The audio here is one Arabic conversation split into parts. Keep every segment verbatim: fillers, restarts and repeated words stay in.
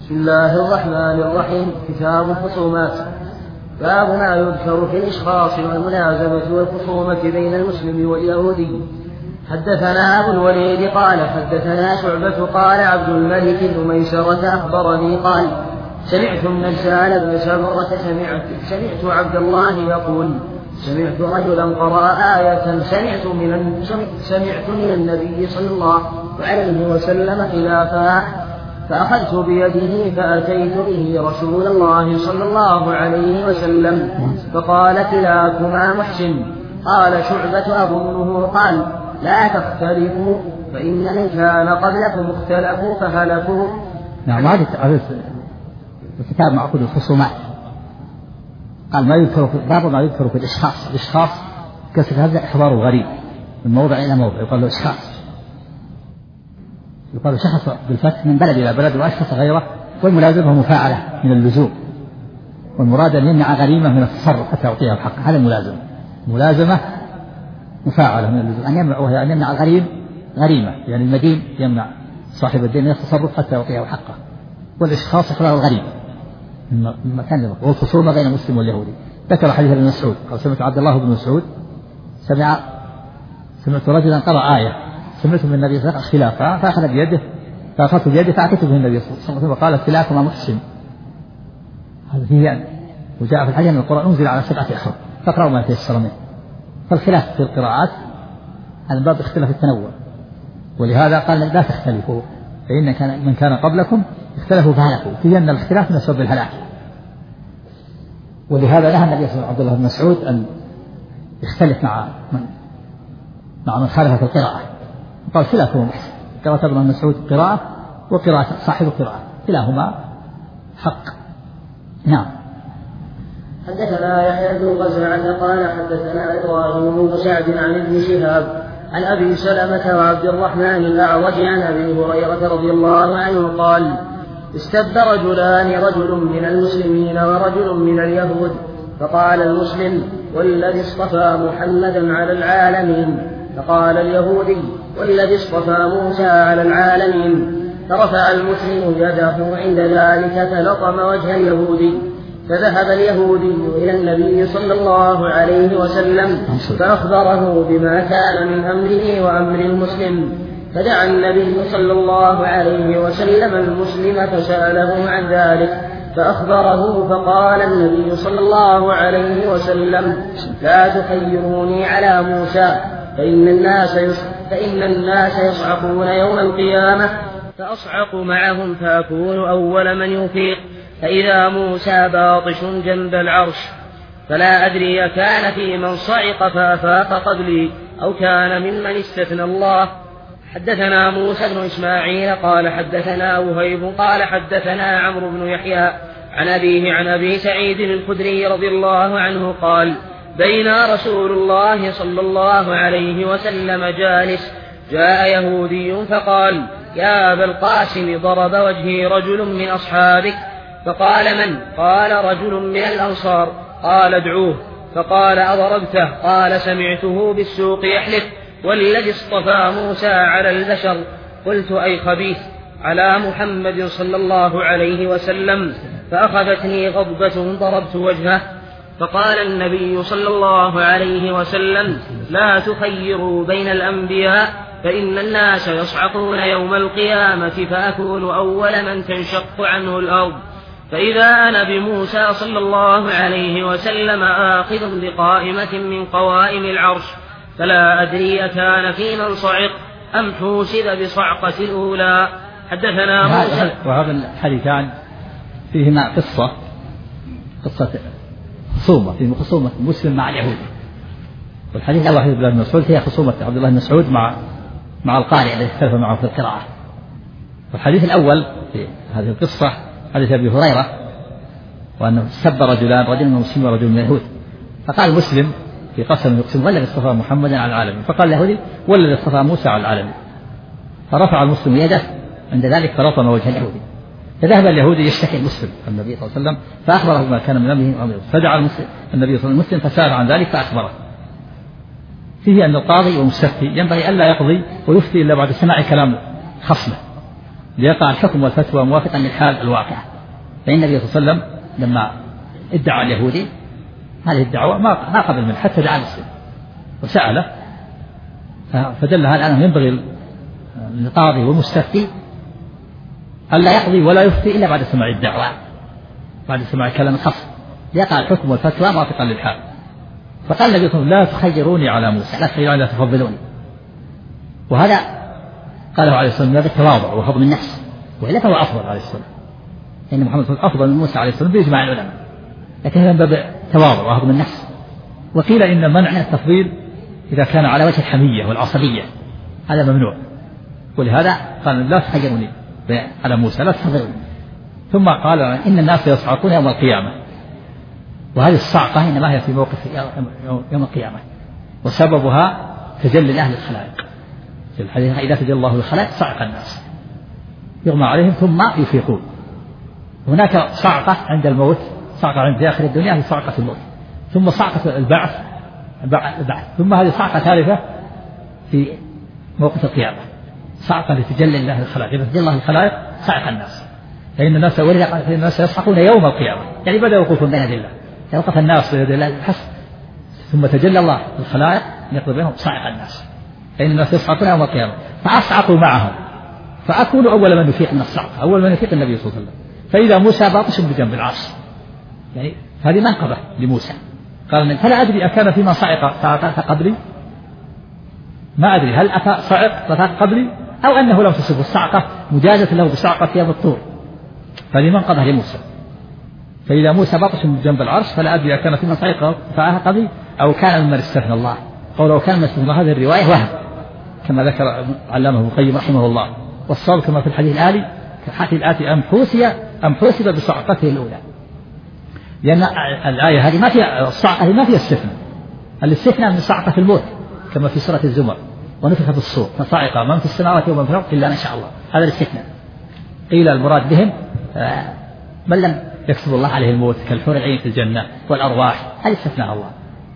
بسم الله الرحمن الرحيم. كتاب الخصومات. باب ما يذكر في الإشخاص والملازمة والخصومة بين المسلم واليهودي. حدثنا أبو الوليد قال حدثنا شعبة قال عبد الملك بن ميسرة أخبرني قال سمعت النجسان بن سمرة سمعت, سمعت عبد الله يقول سمعت رجلا قرأ آية سمعت من, سمعت من النبي صلى الله عليه وسلم خلافها فأخذت بيده فأتيت به رسول الله صلى الله عليه وسلم فقال كلاكما محسن. قال شعبة أظنه قال لا تختلفوا فإن من كان قبلكم اختلفوا فهلكوا. نعم هذا الكتاب معقود الخصومات. قال ما يذكر في بعض ما يذكر في الإشخاص. الإشخاص كسر هذا إحضار غريب من موضع إلى موضع يقال له إشخاص. يقال شخص بالفتح من بلد إلى بلد وأشخص غيره والملازمة مفاعلة من اللزوم والمراد أن يمنع غريمة من التصرف حتى يعطيها الحق. هذا الملازمة ملازمة مفاعلة من اللزوم أن يمنع وهي أن يمنع الغريم غريمة يعني المدين يمنع صاحب الدين من التصرف حتى يعطيها حقه. والإشخاص إحضار الغريب من مكان والخصومة بين المسلم واليهودي. ذكر حديث ابن مسعود قال سمعت عبد الله بن مسعود سمع سمعت رجلا قرأ آية سمعت من النبي صلى الله عليه وسلم خلافها فأخذ بيده فأخذت بيده فأعطيته به النبي صلى الله عليه وسلم وقال كلاكما محسن. هذا فيه يعني وجاء في الحديث أن القرآن أنزل على سبعة أحرف فاقرأوا ما تيسر منه. فالخلاف في القراءات هذا باب اختلاف التنوع ولهذا قال لا تختلفوا فإن كان من كان قبلكم اختلفوا فهلكوا. فيه أن الاختلاف من أسباب الهلاك ولهذا نهى النبي صلى الله عليه وسلم عبد الله بن مسعود أن يختلف مع من مع من خالف في القراءة. قال كلاكما محسن. قراءة ابن مسعود قراءة وقراءة صاحب قراءة كلاهما حق. نعم. حدثنا يحيى بن غزوة قال حدثنا إبراهيم بن سعد عن ابن شهاب عن أبي سلمة وعبد الرحمن الأعرج عن أبي هريرة رضي الله عنه قال استب رجلان رجل من المسلمين ورجل من اليهود فقال المسلم والذي اصطفى محمدا على العالمين فقال اليهودي والذي اصطفى موسى على العالمين فرفع المسلم يده عند ذلك فلطم وجه اليهودي فذهب اليهودي إلى النبي صلى الله عليه وسلم فأخبره بما كان من أمره وأمر المسلم فدعا النبي صلى الله عليه وسلم المسلم فسأله عن ذلك فأخبره فقال النبي صلى الله عليه وسلم لا تخيروني على موسى فإن الناس فإن الناس يصعقون يوم القيامة فأصعق معهم فأكون أول من يفيق فإذا موسى باطش جنب العرش فلا أدري كان في من صعق فأفاق قبلي أو كان ممن استثنى الله. حدثنا موسى بن إسماعيل قال حدثنا وهيب قال حدثنا عمرو بن يحيى عن أبيه عن أبي سعيد الخدري رضي الله عنه قال بينا رسول الله صلى الله عليه وسلم جالس جاء يهودي فقال يا أبا القاسم ضرب وجهي رجل من أصحابك فقال من؟ قال رجل من الأنصار. قال ادعوه. فقال أضربته؟ قال سمعته بالسوق يحلف والذي اصطفى موسى على البشر. قلت أي خبيث على محمد صلى الله عليه وسلم فأخذتني غضبة ضربت وجهه. فقال النبي صلى الله عليه وسلم لا تخيروا بين الأنبياء فإن الناس يصعقون يوم القيامة فأكون أول من تنشق عنه الأرض فإذا أنا بموسى صلى الله عليه وسلم آخذ بقائمة من قوائم العرش فلا أدري أكان في من صعق أم حوسب بصعقة الأولى. حدثنا موسى. وهذا الحديثان فيهما قصة قصة خصومة في خصومة مسلم مع اليهود. والحديث الأول حديث عبد الله بن مسعود هي خصومة عبد الله بن مسعود مع مع القارئ الذي اختلف معه في القراءة. والحديث الأول في هذه القصة حديث أبي هريرة وأنه سب رجلان رجل من المسلمين ورجل من اليهود فقال مسلم في قسم يقسم والذي اصطفى محمدا على العالمين فقال اليهودي والذي اصطفى موسى على العالمين فرفع المسلم يده عند ذلك فلطم وجه اليهودي فذهب اليهودي يشتكي المسلم النبي صلى الله عليه وسلم فأخبره بما كان من أمره فدعا النبي صلى الله عليه وسلم المسلم فسأل عن ذلك فأخبره. فيه أن القاضي والمستفتي ينبغي ألا يقضي ويفتي إلا بعد سماع كلام خصمه ليقع الحكم والفتوى موافقا للحال الواقعة. فإن النبي صلى الله عليه وسلم لما ادعى اليهودي هذه الدعوة ما قبل منه حتى دعا مسلم وسأله، فدل هذا أنه ينبغي للقاضي والمستفتي ألا يقضي ولا يفتي إلا بعد سماع الدعوة، بعد سماع كلام الخصم، ليقع الحكم والفتوى موافقا للحال. فقال النبي صلى الله عليه وسلم لا تخيروني على موسى، لا تخيروني لا تفضلوني. وهذا قاله عليه الصلاة والسلام بالتواضع وفضل النفس، وإلا فهو أفضل عليه الصلاة والسلام، إن محمد صلى الله عليه وسلم أفضل من موسى عليه الصلاة والسلام بإجماع العلماء، لكن هذا من باب التواضع وفضل النفس. وقيل إن منع التفضيل إذا كان على وجه الحمية والعصبية هذا ممنوع، ولهذا قال لا تخيروني على موسى لا تفضلوني. ثم قال إن الناس يصعقون يوم القيامة، وهذه الصعقة إنما هي في موقف يوم القيامة، وسببها تجلي أهل الخلائق. في الحديث إذا تجلى الله للخلائق صعق الناس يغمى عليهم ثم يفيقون. هناك صعقة عند الموت، صعقة عند آخر الدنيا هي صعقة الموت، ثم صعقة البعث البعث، ثم هذه صعقة ثالثة في موقف القيامة، صعقة لتجلي الله للخلائق. إذا تجلى الله للخلائق صعق الناس، فإن الناس ولذا قال فإن الناس يصعقون يوم القيامة، يعني بدأ وقوف بين يدي الله، يوقف الناس بين يدي الله الحس، ثم تجلى الله للخلائق يقضي بينهم صعق الناس، فإن الناس يصعقون يوم القيامة فأصعقوا معهم، فأكون أول من يفيق من الصعقة، أول من يفيق النبي صلى الله عليه وسلم. فإذا موسى باطش بجنب العرش، يعني هذه منقبة لموسى. قال فلا أدري أكان فيما صعق صعق قبلي، ما أدري هل أتى صعق ففاق قبلي أو أنه لم تصبه الصعقة مجازة له بصعقة يوم الطور، فهذه منقبة لموسى. فإذا موسى باطش بجنب العرش فلا أدري أكان فيما صعق فعاها قبلي أو كان ممن استثنى الله. قوله كان ممن استثنى الله هذه الرواية وهم كما ذكر علامه ابن القيم رحمه الله، والصواب كما في الحديث الآلي كالحديث الآتي أم حوسي أم حوسب بصعقته الأولى، لأن الآية هذه ما فيها الصعقة، هذه ما فيها استثناء، الاستثناء من صعقة الموت كما في سورة الزمر ونفخ في الصور فصعق من في السماوات ومن في الأرض إلا ما شاء الله، هذا الاستثناء. قيل المراد بهم من لم يكتب الله عليه الموت كالحور العين في الجنة والأرواح، هذا استثناء الله.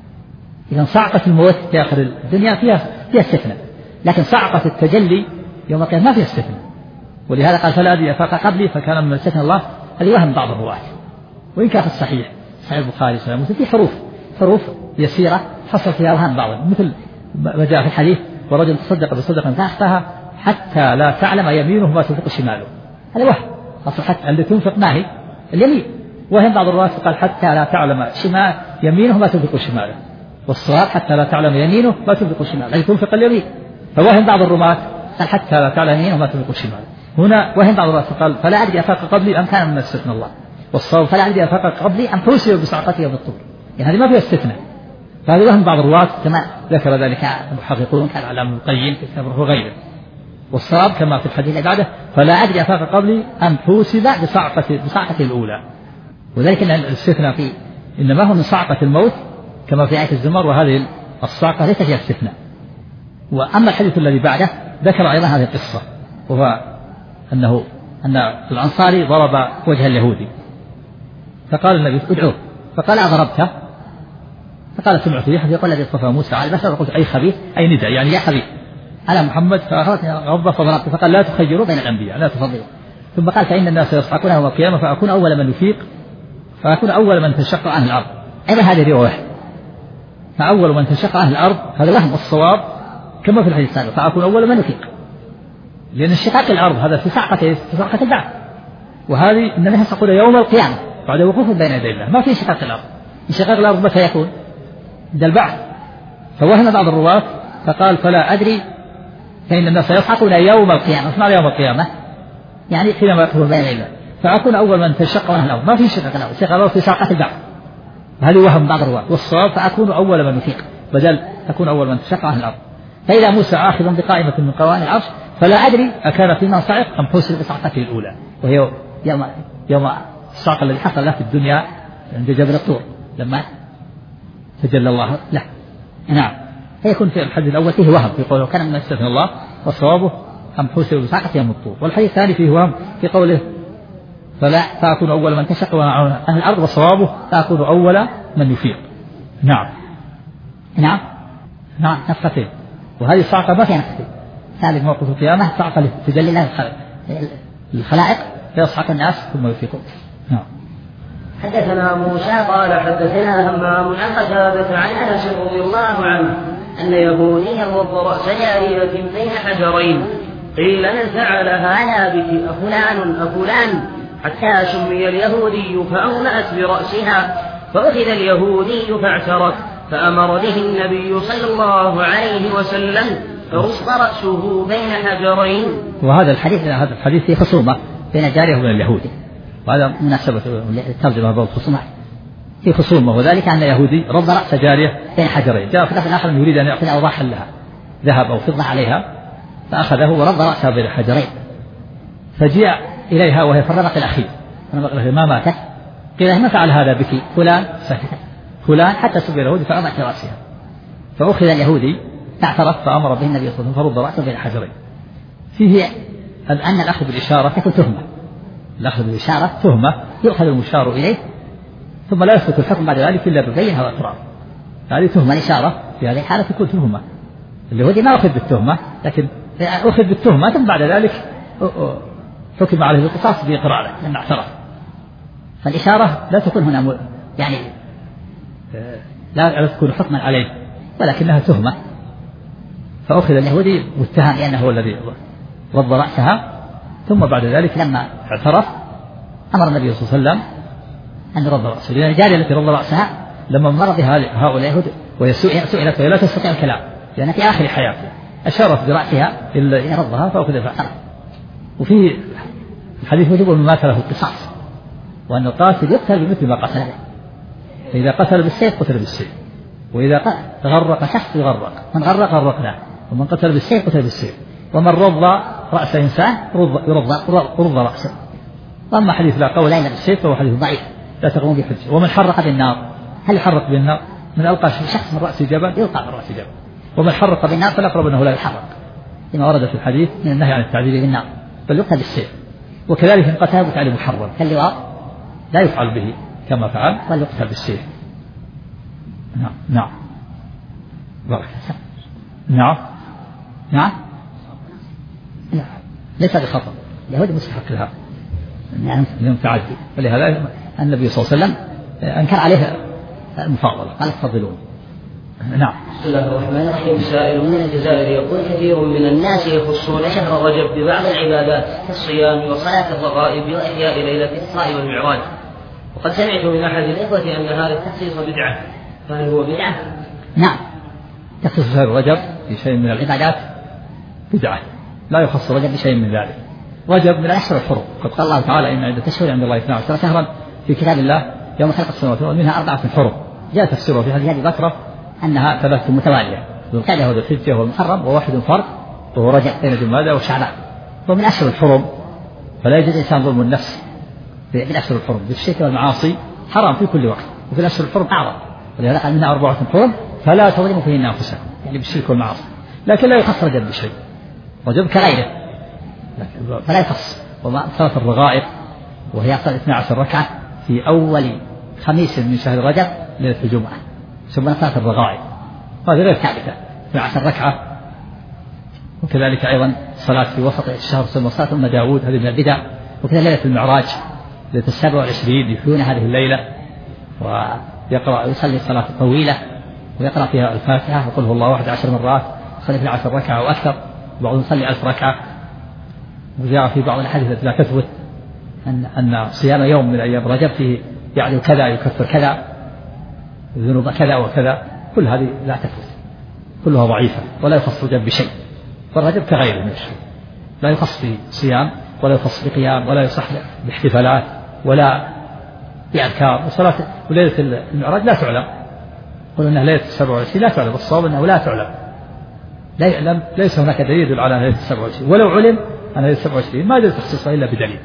إذا صعقة الموت في آخر الدنيا فيها فيها استثناء، لكن صعقة التجلي يوم القيامة ما فيها استثناء، ولهذا قال فلا أدري أفاق قبلي فكان من استثنى الله. هذه وهم بعض الرواة، وإن كان في الصحيح صحيح البخاري صحيح مسلم في حروف حروف يسيرة حصل فيها وهم بعض، مثل ما جاء في الحديث ورجل تصدق بصدقة فأخفاها حتى لا تعلم يمينه ما تنفق شماله، هذا وهم. أصل حتى اللي تنفق ما هي اليمين، وهم بعض الرواة قال حتى لا تعلم شمال يمينه ما تنفق شماله، والصواب حتى لا تعلم يمينه ما تنفق شماله، أي تنفق اليمين. فوهم بعض الرواة قال حتى لا تعلم يمينه ما تنفق شماله. هنا وهم بعض الرواة قال فلا أدري أفاق قبلي أم كان من استثنى الله، والصواب فلا أدري أفاق قبلي أم حوسب بصعقته يوم الطور، يعني هذه ما فيها استثناء. فهذا وهم بعض الرواة كما ذكر ذلك المحققون كالعلامة ابن القيم في كتابه وغيره. والصواب كما في الحديث اللي بعده فلا أدري أفاق قبلي أم حوسب بصعقته بصعقته الأولى، وذلك أن الاستثناء فيه إنما هو من صعقة الموت كما في آية الزمر، وهذه الصعقة ليس فيها استثناء. وأما الحديث الذي بعده ذكر أيضا هذه القصة، وهو أنه أن الأنصاري ضرب وجه اليهودي فقال النبي ادعوه، فقال أضربته؟ فقال سمعت ريحا يقول الذي اصطفى موسى على البشر، وقلت أي خبيث أي نداء يعني يا خبيث على محمد، فأخذت غضبة فضربته. فقال لا تخيروا بين الأنبياء لا تفضلوا. ثم قال فإن الناس يصعقون يوم القيامة فأكون أول من يفيق فأكون أول من تنشق عنه الأرض. أيضا هذه رواية فأول من تنشق عنه الأرض، هذا وهم. الصواب كما في الحديث السابق فأكون أول من يفيق، لأن انشقاق الأرض هذا في صعقة في صعقة البعث، وهذه إن الناس يقول يوم القيامة بعد وقوف بين يدي الله، ما في انشقاق الأرض. انشقاق الأرض متى يكون؟ عند البعث. فوهم بعض الرواة فقال فلا أدري فإن الناس يصعقون يوم القيامة، اسمع يوم القيامة يعني حينما يقوم بين يدي الله فأكون أول من تنشق عنه الأرض، ما في انشقاق الأرض، انشقاق الأرض في صعقة البعث، هذه وهم بعض الرواة. والصواب فأكون أول من يفيق بدل تكون أول من تنشق عنه الأرض. فإذا موسى آخذ بقائمة من قوائم العرش فلا أدري أكان فيما صعق أم حوسب بصعقته الأولى، وهي يوم يوم الصعق الذي حصل له في الدنيا عند جبل الطور لما تجلى الله له. نعم، فيكون في الحديث الأول فيه وهم في قوله كان من استثنى الله، وصوابه أم حوسب بصعقته يوم الطور. والحديث الثاني فيه وهم في قوله فلا فأكون أول من تنشق عنه الأرض، وصوابه فأكون أول من يفيق. نعم نعم نعم نفختين، وهذه الصعقة ما فيها نفختين. ثالث موقف القيامة صعقة تجلي الله الخلق الخلائق فيصحق الناس ثم يفيقون. نعم. حدثنا موسى قال حدثنا همام عن قتادة عن أنس رضي الله عنه أن يهوديا وض رأس جارية بين حجرين قيل من فعل هذا بك أفلان أفلان حتى سمي اليهودي فأومأت برأسها فأخذ اليهودي فاعترف فأمر به النبي صلى الله عليه وسلم فرص رأسه بين حجرين. وهذا الحديث هذا الحديث فيه خصومة بين الجارية وبين اليهودي، وهذا مناسبة الترجمة بين الخصومات في خصومة، وذلك أن يهودي رد رأس جارية بين حجرين، جاء في لفظ آخر يريد أن يأخذ أوضاحا لها ذهب أو فضة عليها فأخذه ورد رأسها بين حجرين، فجاء إليها وهي في الرمق الأخير ما ماتت، قيل ما فعل هذا بك فلان سكت فلان حتى سمي اليهودي فأومأت برأسها، فأخذ اليهودي فاعترف فأمر به النبي صلى الله عليه وسلم فرد رأسه بين حجرين. فيه أن الأخذ بالإشارة تكون تهمة، الأخذ بالإشارة تهمة يؤخذ المشار إليه ثم لا يثبت الحكم بعد ذلك إلا ببينها وإقرار، هذه تهمة الإشارة في هذه الحالة تكون تهمة. اليهودي ما أخذ بالتهمة لكن أخذ بالتهمة ثم بعد ذلك حكم عليه بالقصاص بإقراره لما اعترف، فالإشارة لا تكون هنا يعني لا تكون حكما عليه ولكنها تهمة، فأخذ اليهودي متهم لأنه هو الذي رد رأسها، ثم بعد ذلك لما اعترف أمر النبي صلى الله عليه وسلم أن يرد رأسه، لأن الجارية التي رد رأسها لما مر بها هؤلاء اليهود وسئلت وهي لا تستطيع الكلام لأن في آخر حياتها أشارت برأسها إلى ردها فأخذ فاعترف. وفي الحديث وجب من مات له القصاص، وأن القاتل يقتل بمثل ما قتل به، فإذا قتل بالسيف قتل بالسيف، وإذا غرق شخص يغرق، من غرق غرقناه، ومن قتل بالسيف قتل بالسيف، ومن رض رأس إنسان يرض رض رأسه. وأما حديث لا قول إلا بالسيف فهو حديث ضعيف لا تقوم بحجة. ومن حرق بالنار، هل يحرق بالنار؟ من ألقى شخص من رأس جبل يلقى من رأس جبل، ومن حرق بالنار فالأقرب أنه لا يحرق لما ورد في الحديث من النهي عن التعذيب بالنار بل يقتل بالسيف. وكذلك إن قتل بفعل محرم كاللواط لا يفعل به كما فعل بل يقتل بالسيف. نعم نعم نعم نعم لا ليس بخطأ، اليهود مستحق لها نعم متعدي، ولهذا النبي صلى الله عليه وسلم أنكر عليه المفاضلة قال تفضلون. نعم. بسم الله الرحمن الرحيم. سائل من الجزائر يقول كثير من الناس يخصون شهر رجب ببعض العبادات كالصيام وصلاة الرغائب وإحياء ليلة الإسراء والمعراج، وقد سمعت من أحد الإخوة أن هذا التخصيص بدعة، فهل هو بدعة؟ نعم، تخصيص شهر رجب بشيء من العبادات بدعة، لا يخص رجب بشيء من ذلك. رجب من أشهر الحرم، قد قال الله تعالى إن عدة أشهر عند الله اثنا عشر شهرا في كتاب الله يوم خلق السماوات والأرض منها أربعة حرم. جاء تفسيره في هذه البكرة أنها ثلاثة متوالية، ذو القعدة وذو الحجة والمحرم، وواحد فرد وهو رجب بين جمادى وشعبان، ومن أشهر الحرم، فلا يجوز الإنسان ظلم النفس في أشهر الحرم بالشرك والمعاصي حرام في كل وقت، وفي الأشهر الحرم أعظم، ولهذا قال منها أربعة حرم فلا تظلموا فيهن أنفسكم يعني بالشرك والمعاصي، لكن لا يخص رجب بشيء، رجب كغيره فلا يخص. وما صلاة الرغائب وهي صلاة اثنا عشر ركعة في أول خميس من شهر رجب ليلة الجمعة ثم صلاة الرغائب، هذه غير ثابتة اثنا عشر ركعة. وكذلك أيضا صلاة في وسط الشهر ثم صلاة أم داود هذه من البدع. وكذا ليلة المعراج ليلة السابع والعشرين يحيون هذه الليلة ويقرأ يصلي صلاة طويلة ويقرأ فيها الفاتحة وقل هو الله واحد عشر مرات، يصلي في عشر ركعة وأكثر، بعضهم يصلي ألف ركعة. وجاء في بعض الحديث التي لا تثبت أن أن صيام يوم من أيام رجب فيه يعني كذا يكفر كذا ذنوب كذا وكذا، كل هذه لا تثبت، كلها ضعيفة ولا يخص رجب بشيء، والرجب كغيره من الشيء لا يخص بصيام ولا يخص بقيام ولا يصح باحتفالات ولا بأذكار. وصلاة وليلة المعراج لا تعلم، قلنا أنها ليلة السبع والعشرين لا تعلم، الصواب أنه لا تعلم، لا يعلم، ليس هناك دليل يدل على ليلة السبع والعشرين، ولو علم أن ليلة السبع والعشرين ما يجوز تخصيصها إلا بدليل.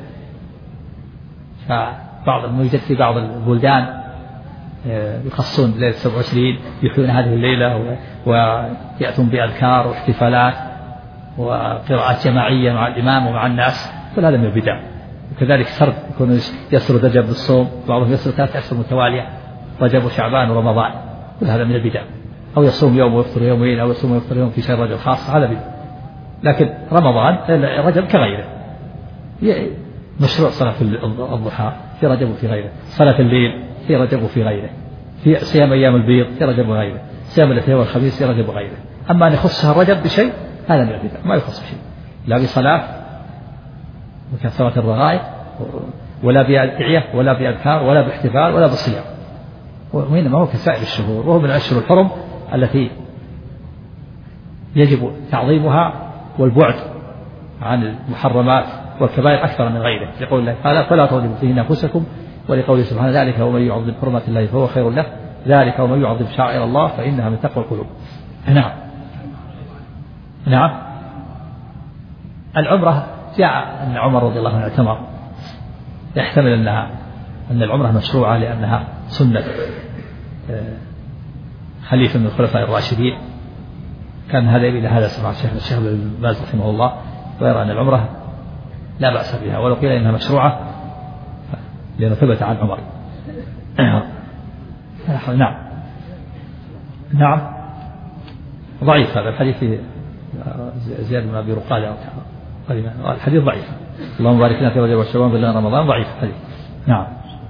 فبعض يوجد في بعض البلدان يخصون ليلة السبع والعشرين يحيون هذه الليلة ويأتون بأذكار واحتفالات وقراءات جماعية مع الإمام ومع الناس، كل هذا من البدع. وكذلك سرد يكون يسرد رجب بالصوم، بعضهم يسرد ثلاثة أشهر متوالية رجب وشعبان ورمضان، كل هذا من البدع. أو يصوم يوم ويفطر يومين أو يصوم ويفطر يوم في شهر رجب خاص، هذا بدع. لكن رمضان رجب كغيره مشروع صلاة الضحى في رجب وفي غيره، صلاة الليل في رجب وفي غيره، في صيام أيام البيض في رجب وغيره، صيام الاثنين والخميس في رجب وغيره. أما أن يخص شهر رجب بشيء هذا من البدع، ما يخص بشيء، لا بصلاة وكثرة الرغائب ولا بأدعية ولا بأذكار ولا باحتفال ولا بالصيام، وإنما هو كسائر الشهور، وهو من الأشهر الحرم التي يجب تعظيمها والبعد عن المحرمات والكبائر أكثر من غيره، لقول الله تعالى فلا تظلموا فيهن أنفسكم، ولقوله سبحانه ذلك ومن يعظم حرمات الله فهو خير له، ذلك ومن يعظم شعائر الله فإنها من تقوى القلوب. نعم نعم. العمرة جاء أن عمر رضي الله عنه اعتمر، يحتمل أنها أن العمرة مشروعة لأنها سنة خليفة من الخلفاء الراشدين، كان هذا إلى هذا سمع الشيخ الشيخ ابن باز رحمه الله، ويرى أن العمرة لا بأس بها، ولو قيل إنها مشروعة لأنه ثبت عن عمر. نعم نعم. ضعيف هذا الحديث في زياد بن أبي رقادة، الحديث ضعيف. اللهم بارك لنا في رجب وشعبان بلغنا رمضان، ضعيف الحديث. نعم.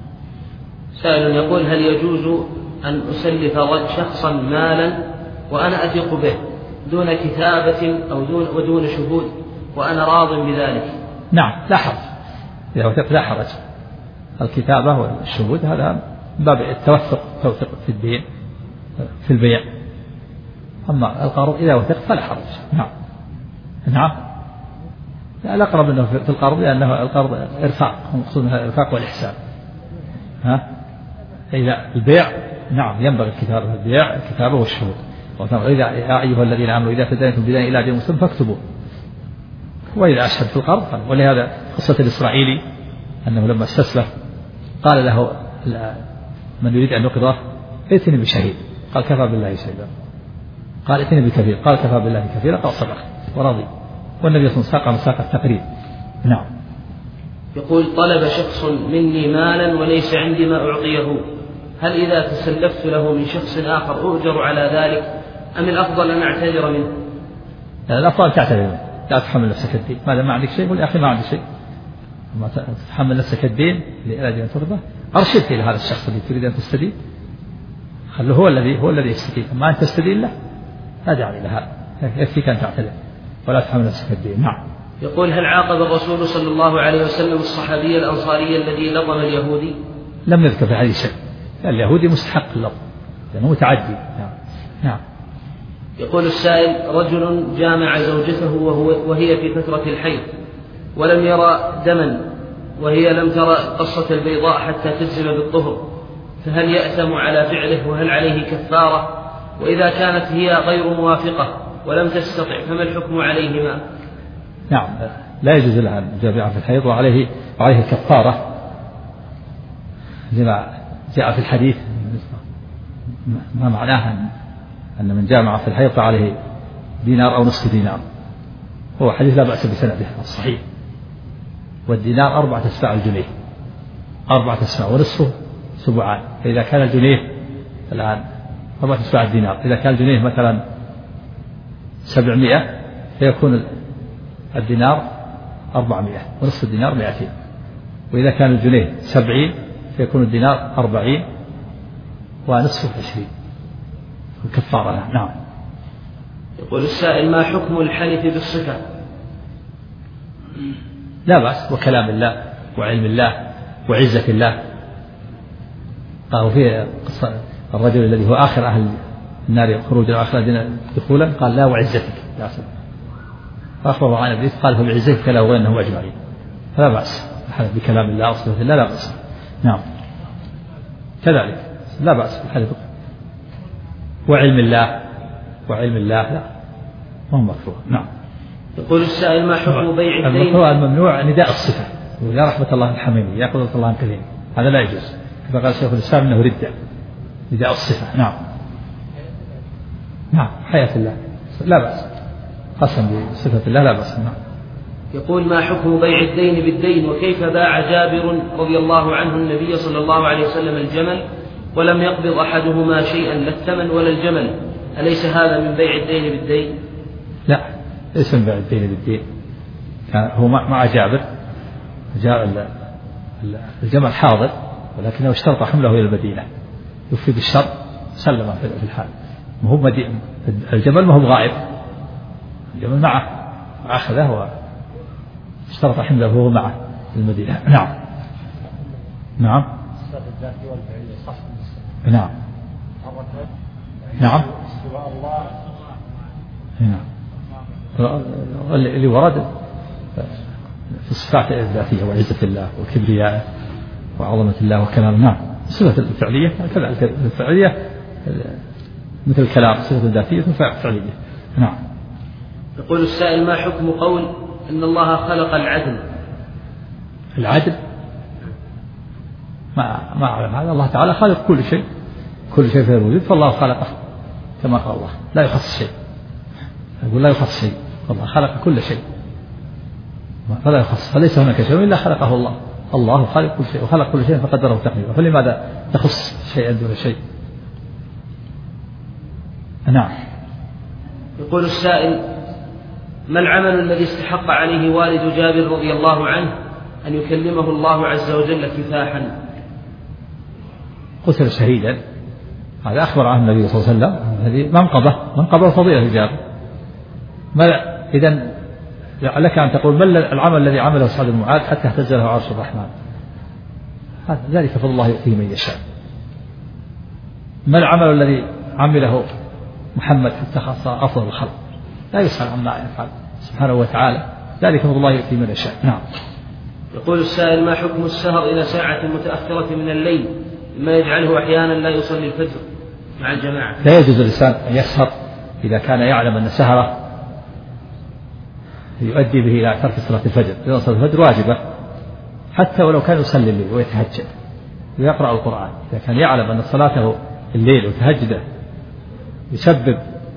سائل يقول هل يجوز أن أسلف شخصا مالا وأنا أثق به دون كتابة أو دون ودون شهود وأنا راض بذلك؟ نعم لا حرج، إذا وثق لا حرج. الكتابة والشهود هذا باب التوثق، توثق في الدين في البيع. أما القرض إذا وثق فلا حرج. نعم نعم. الأقرب أنه في القرض لأنه القرض إرفاق، المقصود منها الإرفاق والإحسان. ها إذا البيع نعم ينبغي الكتابة في البيع، الكتابة والشهود. وإذا يا أيها الذين آمنوا إذا تداينتم بدين إلى أجل مسمى فاكتبوه. وإذا أشهد في القرض، ولهذا قصة الإسرائيلي أنه لما استسلف قال له من يريد أن يقضاه ائتني بشهيد، قال كفى بالله شهيدا، قال ائتني بكفيل، قال كفى بالله كفيلا، قال صدق ورضي، والنبي صلى الله عليه وسلم مساق التقريب. نعم. يقول طلب شخص مني مالا وليس عندي ما أعطيه، هل إذا تسلفت له من شخص آخر أؤجر على ذلك أم الأفضل أن أعتذر منه؟ الأفضل تعتذر منه، لا تحمل نفسك الدين، ماذا ما عندك شيء قل يا أخي ما عندي شيء، ما تحمل نفسك الدين لأجل أن ترضى. أرشدك إلى هذا الشخص الذي تريد أن تستدين، خله هو الذي هو الذي يستدين، أما أن تستدين له لا داعي لها، يكفيك أن تعتذر ولا تحمل نفسك الدين. نعم. يقول هل عاقب الرسول صلى الله عليه وسلم الصحابي الأنصاري الذي لطم اليهودي؟ لم يذكر في هذه شيء، اليهودي مستحق اللطم لأنه متعدي. نعم نعم. يقول السائل رجل جامع زوجته وهو وهي في فترة الحيض ولم يرى دما وهي لم ترى قصة البيضاء حتى تجزم بالطهر، فهل يأثم على فعله وهل عليه كفارة؟ وإذا كانت هي غير موافقة ولم تستطع فما الحكم عليهما؟ نعم لا يجوز لها الجامعة في الحيض، وعليه وعليه كفارة لما جاء في الحديث، ما معناها أن من جامع في الحيض فعليه دينار أو نصف دينار، هو حديث لا بأس بسنده الصحيح. والدينار أربعة أسباع الجنيه، أربعة أسباع ونصفه سبعان، فإذا كان الجنيه الآن أربعة أسباع الدينار، إذا كان الجنيه مثلا سبعمائة فيكون الدينار أربعمائة ونصف الدينار مائتين، وإذا كان الجنيه سبعين فيكون الدينار أربعين ونصفه عشرين كفارة. نعم. يقول السائل ما حكم الحلف بالصفة؟ لا بأس، وكلام الله وعلم الله وعزة الله. قالوا في قصة الرجل الذي هو آخر أهل النار خروجا وآخر الدين دخولا قال لا وعزتك لا سبب، فأخبر عن إبليس قال فبعزتك لا وإنه أجمعين، فلا بأس الحلف بكلام الله وصفة الله لا بأس. نعم كذلك لا بأس الحلف وعلم الله وعلم الله لا ما هو مكروه. نعم. يقول السائل ما حكم بيع الدين؟ المكروه الممنوع نداء الصفة، يا رحمة الله الحميمي يا قدرة الله الكريم، هذا لا يجوز، كما قال شيخ الإسلام إنه ردة نداء الصفة. نعم نعم حياة الله لا بأس، قسم بصفة الله لا بأس. نعم. يقول ما حكم بيع الدين بالدين، وكيف باع جابر رضي الله عنه النبي صلى الله عليه وسلم الجمل ولم يقبض أحدهما شيئا لا الثمن ولا الجمل، أليس هذا من بيع الدين بالدين؟ لا ليس من بيع الدين بالدين، هو مع جابر جاء الجمل حاضر ولكنه اشترط حمله إلى المدينة يفيد الشر سلم في الحال. هو الجمل ما هو غائب، الجمل معه أخذه واشترط حمله وهو معه في المدينة. نعم نعم نعم نعم نعم اللي ورد في الصفات الذاتية وعزة الله وكبرياءه وعظمة الله وكماله. نعم الصفة الفعلية كذلك الفعلية مثل الكلام، الصفة الذاتية فعلية. نعم. يقول السائل: ما حكم قول إن الله خلق العدل؟ العدل ما ما أعلم هذا. الله تعالى خالق كل شيء، كل شيء في الوجود، فالله خلقه كما قال الله، لا يخص شيء. يقول لا يخص شيء، الله خلق كل شيء فلا يخص، فليس هناك شيء إلا خلقه الله. الله خالق كل شيء وخلق كل شيء فقدره تقديرا، فلماذا تخص شيئا دون شيء؟ نعم. يقول السائل: ما العمل الذي استحق عليه والد جابر رضي الله عنه أن يكلمه الله عز وجل كفاحا؟ قتل شهيدا، هذا أخبر عنه النبي صلى الله عليه وسلم، هذه منقبة منقبة فضيلة جابر. إذن لك أن تقول ما العمل الذي عمله سعد بن معاذ حتى اهتز له عرش الرحمن؟ هذا ذلك فضل الله يؤتيه من يشاء. ما العمل الذي عمله محمد حتى خاص أفضل الخلق؟ لا يسأل عما يفعل سبحانه وتعالى، ذلك فضل الله يؤتيه من يشاء. نعم. يقول السائل: ما حكم السهر إلى ساعة متأخرة من الليل مما يجعله أحيانا لا يصلي الفجر مع الجماعة؟ لا يجوز الإنسان أن يسهر إذا كان يعلم أن سهره يؤدي به إلى ترك صلاة الفجر، لأن صلاة الفجر واجبة حتى ولو كان يصلي الليل ويتهجد ويقرأ القرآن. إذا كان يعلم أن صلاته الليل وتهجده يسبب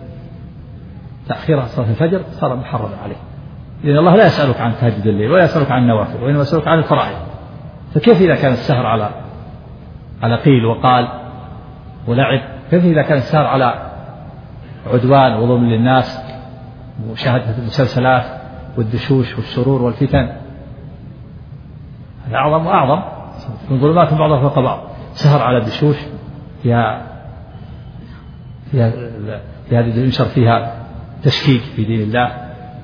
تأخير صلاة الفجر صار محرما عليه، لأن الله لا يسألك عن تهجد الليل ولا يسألك عن النوافل، وإنما يسألك عن الفرائض. فكيف إذا كان السهر على على قيل وقال ولعب؟ كيف إذا كان السهر على عدوان وظلم للناس ومشاهدة المسلسلات والدشوش والشرور والفتن؟ هذا أعظم وأعظم، من ظلمات بعضها فوق بعض. سهر على الدشوش فيها فيها هذه ينشر فيها تشكيك في دين الله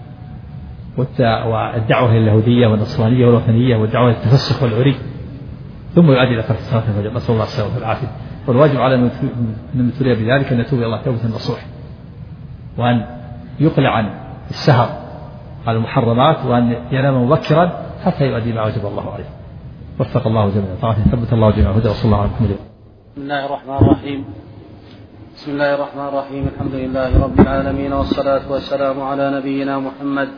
والدعوة اليهودية والنصرانية والوثنية والدعوة للتفسخ والعري، ثم يؤدي إلى ترك صلاة الفجر، نسأل الله السلامة والعافية. والواجب على من ابتلي بذلك أن يتوب إلى الله توبة نصوح، وأن يقلع عن السهر على المحرمات، وأن ينام مبكرا حتى يؤدي ما وجب الله عليه. وفق الله جميعا طاعته، ثبت الله جميعا هدى، وصلى الله على محمد. بسم الله الرحمن الرحيم. بسم الله الرحمن الرحيم الحمد لله رب العالمين، والصلاة والسلام على نبينا محمد.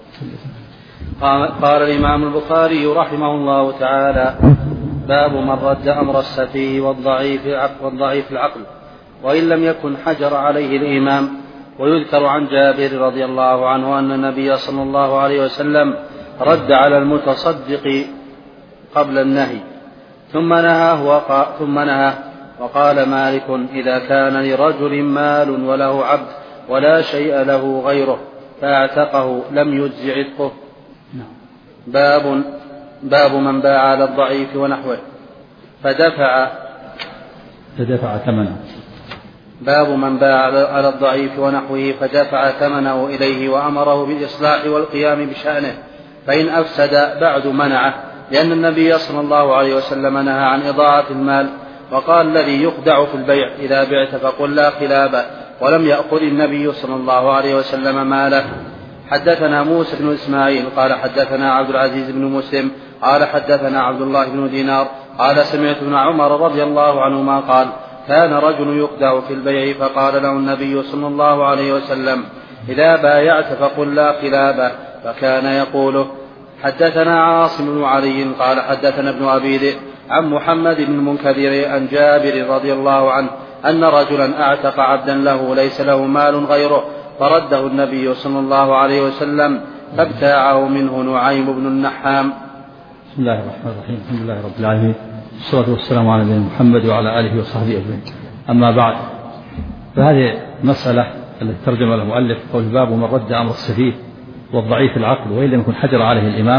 قال الإمام البخاري رحمه الله تعالى: باب من رد أمر السفيه والضعيف والضعيف العقل وإن لم يكن حجر عليه الإمام. ويذكر عن جابر رضي الله عنه أن النبي صلى الله عليه وسلم رد على المتصدق قبل النهي ثم نهاه وقال, ثم نهى وقال مالك: إذا كان لرجل مال وله عبد ولا شيء له غيره فاعتقه لم يجز عتقه. باب باب من باع على الضعيف ونحوه فدفع فدفع ثمنه. باب من باع على الضعيف ونحوه فدفع ثمنه إليه وأمره بالإصلاح والقيام بشأنه، فإن أفسد بعد منعه، لأن النبي صلى الله عليه وسلم نهى عن إضاعة المال، وقال: الذي يخدع في البيع إذا بعت فقل لا خلابه، ولم يأخذ النبي صلى الله عليه وسلم ماله. حدثنا موسى بن إسماعيل قال حدثنا عبد العزيز بن مسلم قال حدثنا عبد الله بن دينار قال سمعت ابن عمر رضي الله عنهما قال: كان رجل يخدع في البيع فقال له النبي صلى الله عليه وسلم: إذا بايعت فقل لا خلابه، فكان يقوله. حدثنا عاصم بن علي قال حدثنا ابن أبي ذئب عن محمد بن المنكدر عن جابر رضي الله عنه أن رجلا أعتق عبدا له ليس له مال غيره، فرده النبي صلى الله عليه وسلم فابتاعه منه نعيم بن النحام. بسم الله الرحمن الرحيم، الحمد لله رب العالمين، والصلاة والسلام على نبينا محمد وعلى آله وصحبه أجمعين. أما بعد، فهذه مسألة التي ترجم لها المؤلف قول: باب من رد أمر السفيه والضعيف العقل وإن لم يكن حجر عليه الإمام.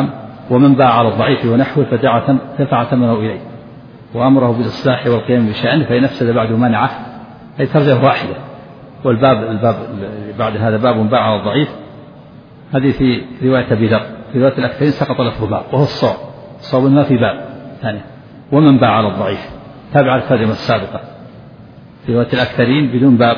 ومن باع على الضعيف ونحوه فدفع ثمنه إليه وأمره بالإصلاح والقيام بشأنه فإن أفسد بعد منعه، أي ترجمة واحدة. والباب الباب بعد هذا باب باع على الضعيف، هذه في رواية أبي ذر. في رواية الأكثرين سقط لفظ باب وهو الصواب، الصواب ما في باب ثاني. ومن باع على الضعيف تابع الترجمة السابقة في رواية الأكثرين بدون باب،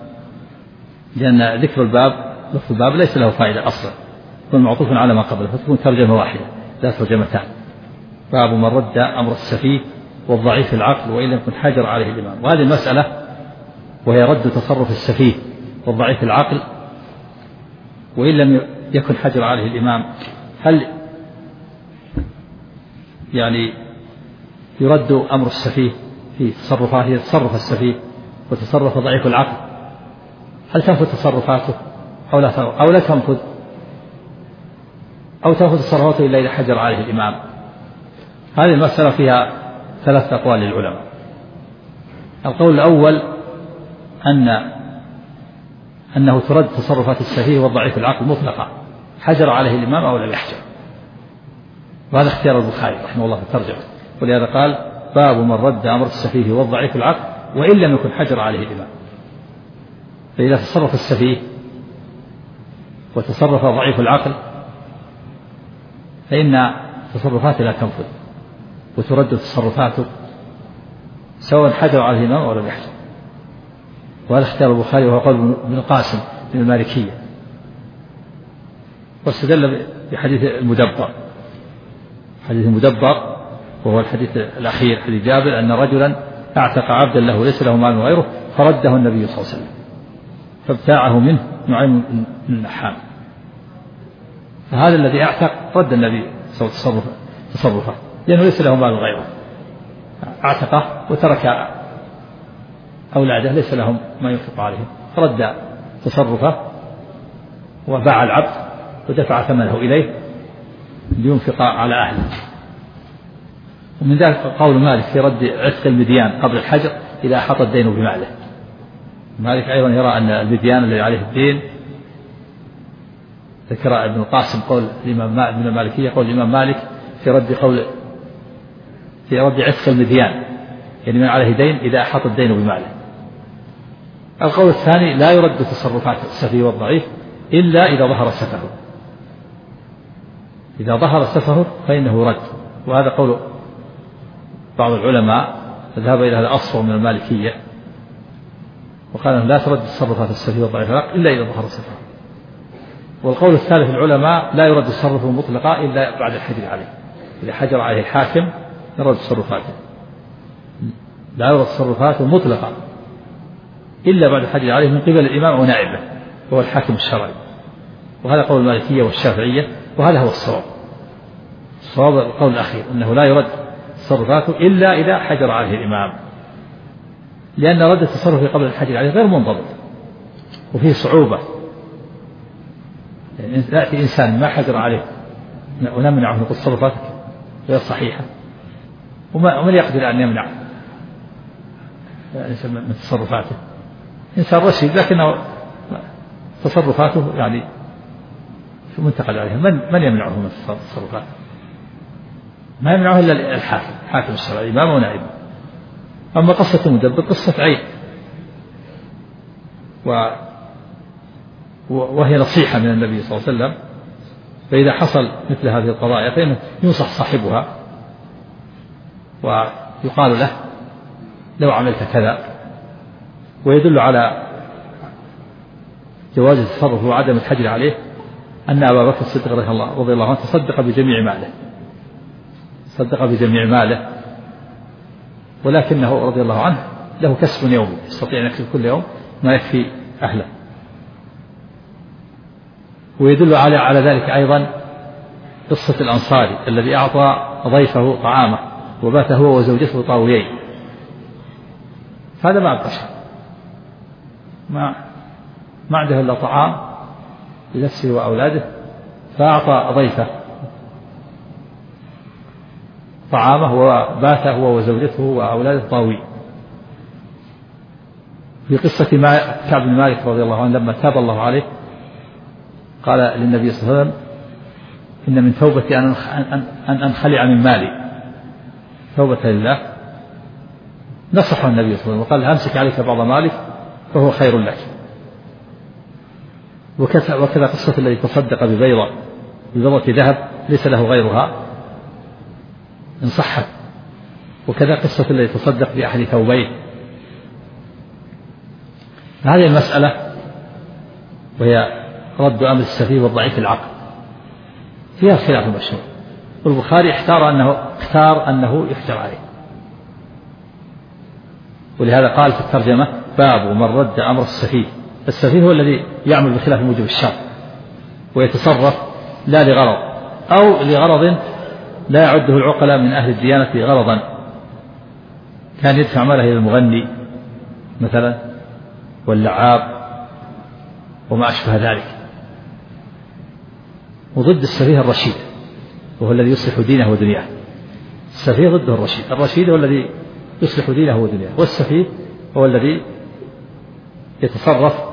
لأن ذكر الباب لفظ الباب ليس له فائدة أصلا، يكون معطوف على ما قبله فتكون ترجمة واحدة لا ترجمتان. باب من رد أمر السفيه والضعيف العقل وإن لم يكن حجر عليه الإمام. وهذه المسألة وهي رد تصرف السفيه والضعيف العقل وإن لم يكن حجر عليه الإمام، هل يعني يرد أمر السفيه في تصرفاته تصرف السفيه وتصرف ضعيف العقل، هل تنفذ تصرفاته أو لا أو لا تنفذ، أو تنفذ تصرفاته إلا إذا حجر عليه الإمام؟ هذه المسألة فيها ثلاث أقوال للعلماء. القول الأول أن أنه ترد تصرفات السفيه والضعيف العقل مطلقا، حجر عليه الإمام أو لم يحجر، وهذا اختيار البخاري رحمه الله في الترجمة، ولهذا قال باب من رد أمر السفيه والضعيف العقل وإن لم يكن حجر عليه الإمام. فإذا تصرف السفيه وتصرف ضعيف العقل فإن تصرفاته لا تنفذ وترد تصرفاته سواء حجر عليه الإمام أو لم يحجر، وهذا اختيار البخاري وهو قول ابن القاسم من المالكية. واستدل بحديث المدبر، حديث المدبر وهو الحديث الأخير حديث جابر أن رجلا اعتق عبدا له ليس له مال غيره فرده النبي صلى الله عليه وسلم فابتاعه منه نعيم بن النحام، فهذا الذي اعتق رد النبي صلى الله عليه وسلم تصرفه لأنه ليس له مال غيره، اعتقه وترك أولاده ليس لهم ما ينفق عليهم فرد تصرفه وباع العبد ودفع ثمنه إليه لينفق على أهله. ومن ذلك قول مالك في رد عتق المديان قبل الحجر إذا أحاط الدين بماله. مالك أيضا يرى أن المديان الذي عليه الدين، ذكر ابن القاسم قول الإمام ابن المالكية قول الإمام مالك في رد قول في رد عتق المديان يعني من عليه دين إذا أحاط الدين بماله. القول الثاني لا يرد تصرفات السفيه والضعيف إلا إذا ظهر سفهه، إذا ظهر سفهه فإنه رد، وهذا قول بعض العلماء فذهب إلى هذا الأصل من المالكية وقال لا ترد تصرفات السفيه والضعيف إلا إذا ظهر سفهه. والقول الثالث العلماء لا يرد تصرفه مطلقا إلا بعد الحجر عليه، إذا حجر عليه الحاكم يرد تصرفاته، لا يرد تصرفاته مطلقا إلا بعد الحجر عليه من قبل الإمام أو نائبه وهو الحاكم الشرعي. وهذا قول المالكية والشافعية، وهذا هو الصواب. الصواب القول الأخير أنه لا يرد تصرفاته إلا إذا حجر عليه الإمام، لأن رد التصرف قبل الحجر عليه غير منضبط وفيه صعوبة. يعني يأتي إنسان ما حجر عليه ونمنعه من تصرفاتك غير صحيحة، ومن يقدر أن يمنع من تصرفاته؟ إنسان رشيد لكنه تصرفاته يعني منتقد عليها، من من يمنعه من تصرفاته؟ ما يمنعه إلا الحاكم، الحاكم الشرعي إمام ونائب. أما قصة المدبر قصة عين، و وهي نصيحة من النبي صلى الله عليه وسلم، فإذا حصل مثل هذه القضايا فإنه ينصح صاحبها ويقال له لو عملت كذا، ويدل على جواز التصرف وعدم الحجر عليه أن أبا بكر الصديق رضي الله عنه تصدق بجميع ماله، صدق بجميع ماله، ولكنه رضي الله عنه له كسب يومي يستطيع أن يكسب كل يوم ما يكفي أهله. ويدل على على ذلك أيضا قصة الأنصاري الذي أعطى ضيفه طعامه وبات هو وزوجته طاويين، هذا ما بشر ما ما عنده إلا طعام لنفسه وأولاده، فأعطى ضيفه طعامه وبات هو وزوجته وأولاده طاوي. في قصة ما كعب بن مالك رضي الله عنه لما تاب الله عليه قال للنبي صلى الله عليه وسلم إن من توبتي أن أن أنخلع من مالي توبة لله، نصح النبي صلى الله عليه وسلم وقال أمسك عليك بعض مالك فهو خير لك. وكذا قصة الذي تصدق ببيضة ببيضة ذهب ليس له غيرها إن صحت، وكذا قصة الذي تصدق بأحد ثوبيه. هذه المسألة وهي رد أمر السفيه والضعيف العقل فيها خلاف مشهور، والبخاري اختار أنه اختار أنه يحجر عليه، ولهذا قال في الترجمة باب من رد أمر السفيه. السفيه هو الذي يعمل بخلاف موجب الشرع ويتصرف لا لغرض أو لغرض لا يعده العقلاء من أهل الديانة غرضا، كان يدفع ماله إلى المغني مثلا واللعاب وما أشبه ذلك. وضد السفيه الرشيد وهو الذي يصلح دينه ودنياه. السفيه ضده الرشيد، الرشيد هو الذي يصلح دينه ودنياه، والسفيه هو الذي يتصرف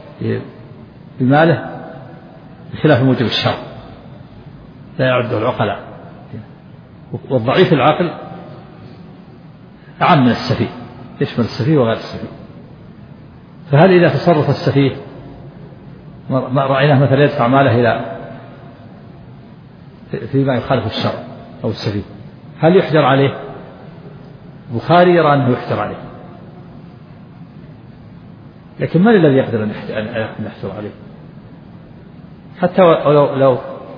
بماله بخلاف موجب الشرع لا يعده العقلاء. والضعيف العقل أعم من السفيه، يشمل السفيه وغير السفيه. فهل إذا تصرف السفيه ما رأيناه مثلا يدفع ماله إلى فيما يخالف الشرع أو السفيه، هل يحجر عليه؟ البخاري يرى أنه يحجر عليه، لكن من الذي يقدر أن يحجر عليه؟ حتى لو لو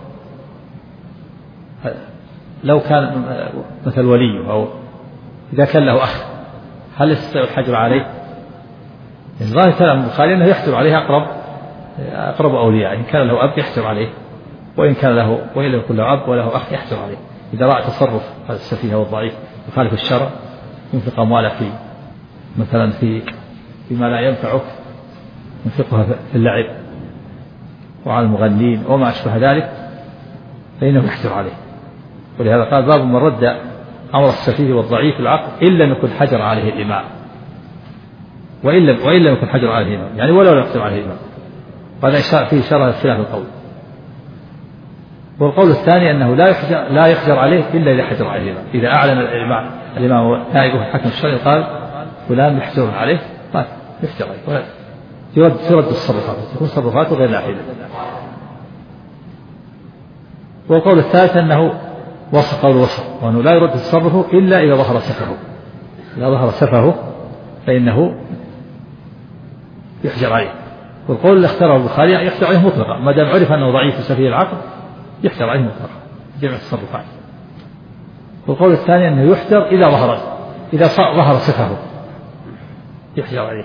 لو كان مثل ولي أو إذا كان له أخ هل يستطيع الحجر عليه؟ ظاهر كلام البخاري أنه يحجر عليه أقرب أقرب أولياء، إن كان له أب يحجر عليه، وإن كان له وإن لم يكن له أب وله أخ يحجر عليه. إذا رأى تصرف هذا السفيه والضعيف يخالف الشرع، ينفق أمواله في مثلا في فيما لا ينفعه، ينفقها في اللعب وعلى المغنين وما أشبه ذلك، فإنه يحجر عليه. ولهذا قال باب من رد أمر السفيه والضعيف العقل إن لم يكن حجر عليه الإمام، وإن لم وإن لم يكن حجر عليه الإمام، يعني ولو لم يحجر عليه الإمام. هذا فيه إشارة خلاف القول. والقول الثاني أنه لا يحجر لا يحجر عليه إلا إذا حجر عليه الإمام، إذا أعلن الإمام الإمام نائبه الحكم الشرعي قال فلان محجور عليه قال يحجر عليه، يرد ترد التصرفات، تكون تصرفاته غير نافذة. والقول الثالث أنه وصف قول وصف، وأنه لا يرد تصرفه إلا إذا ظهر سفهه، إذا ظهر سفهه فإنه يحجر عليه. والقول اللي اختاره البخاري يحجر عليه مطلقا، ما دام عرف أنه ضعيف سفيه العقل يحجر عليه مطلقا جميع التصرفات. والقول الثاني أنه يحجر إذا ظهر إذا ظهر سفهه يحجر عليه.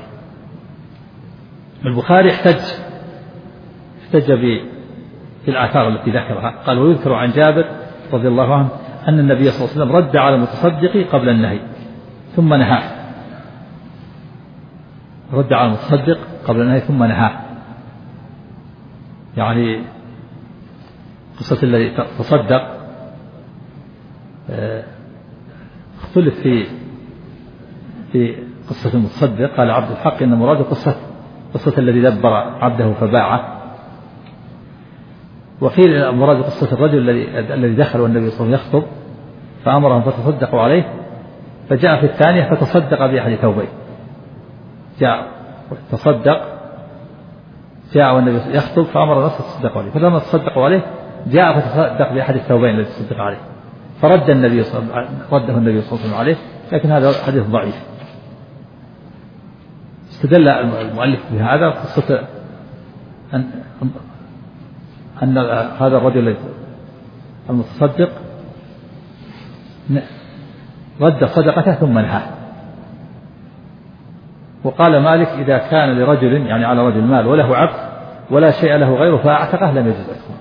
البخاري احتج احتج بالآثار التي ذكرها، قال ويذكر عن جابر رضي الله عنه أن النبي صلى الله عليه وسلم رد على المتصدق قبل النهي ثم نهاه، رد على المتصدق قبل النهي ثم نهاه. يعني قصة الذي تصدق اختلف في في قصة المتصدق. قال عبد الحق إن مراد قصة قصة الذي دبر عبده فباعه، وقيل مراد قصة الرجل الذي الذي دخل والنبي صلى الله عليه وسلم يخطب فأمرهم فتصدقوا عليه، فجاء في الثانية فتصدق بأحد ثوبيه، جاء تصدق جاء والنبي يخطب فأمر الناس فتصدقوا عليه، فلما تصدقوا عليه جاء فتصدق بأحد الثوبين الذي تصدق عليه، فرد النبي صلى الله عليه وسلم رده النبي صلى الله عليه وسلم عليه، لكن هذا حديث ضعيف. استدل المؤلف بهذا قصة أن أن هذا الرجل المتصدق رد صدقته ثم نهاه. وقال مالك إذا كان لرجل يعني على رجل مال وله عبد ولا شيء له غيره فأعتقه لم يجوز عتقه.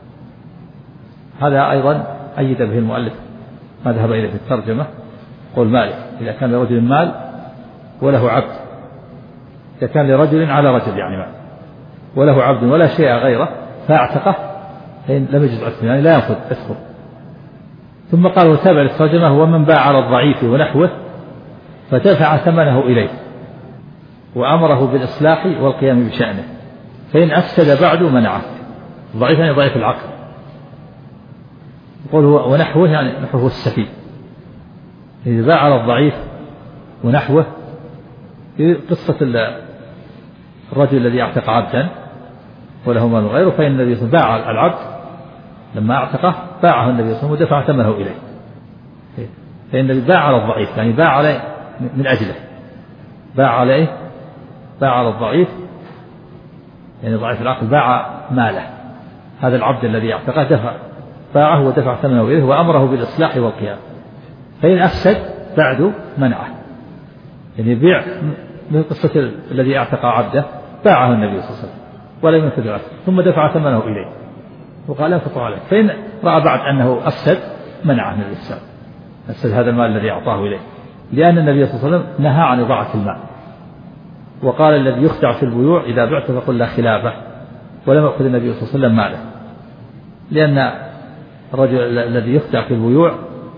هذا أيضا أيد به المؤلف ما ذهب إليه في الترجمة، قول مالك إذا كان لرجل مال وله عبد، إذا كان لرجل على رجل يعني مال وله عبد ولا شيء غيره فأعتقه فإن لم يجوز عتقه، يعني لا ينفذ عتقه. ثم قال وتابع الترجمة هو من باع على الضعيف ونحوه فدفع ثمنه إليه وأمره بالإصلاح والقيام بشأنه، فإن أفسد بعد منعه. ضعيف يعني ضعيف العقل، يقول هو ونحوه يعني نحوه السفيه. إذا باع على الضعيف ونحوه في قصة الرجل الذي اعتق عبدا وله مال غيره، فإن النبي صلى الله عليه وسلم باع العبد لما اعتقه باعه النبي صلى الله عليه وسلم ودفع ثمنه إليه. فإن النبي باع على الضعيف يعني باع عليه من أجله، باع عليه باع على الضعيف يعني ضعيف العقل باع ماله، هذا العبد الذي اعتقه دفع باعه ودفع ثمنه إليه وأمره بالإصلاح والقيام. فإن أفسد بعد منعه، يعني يبيع من قصة الذي اعتق عبده باعه النبي صلى الله عليه وسلم ولم ينفذ عنه ثم دفع ثمنه إليه وقال انفقوا عليه. فإن رأى بعد أنه أفسد منعه من الإسلام، أفسد هذا المال الذي أعطاه إليه، لأن النبي صلى الله عليه وسلم نهى عن إضاعة المال، وقال الذي يخدع في البيوع إذا بعت فقل لا خلافه، ولم يأخذ النبي صلى الله عليه وسلم ماله، لأن الرجل الذي يخدع في البيوع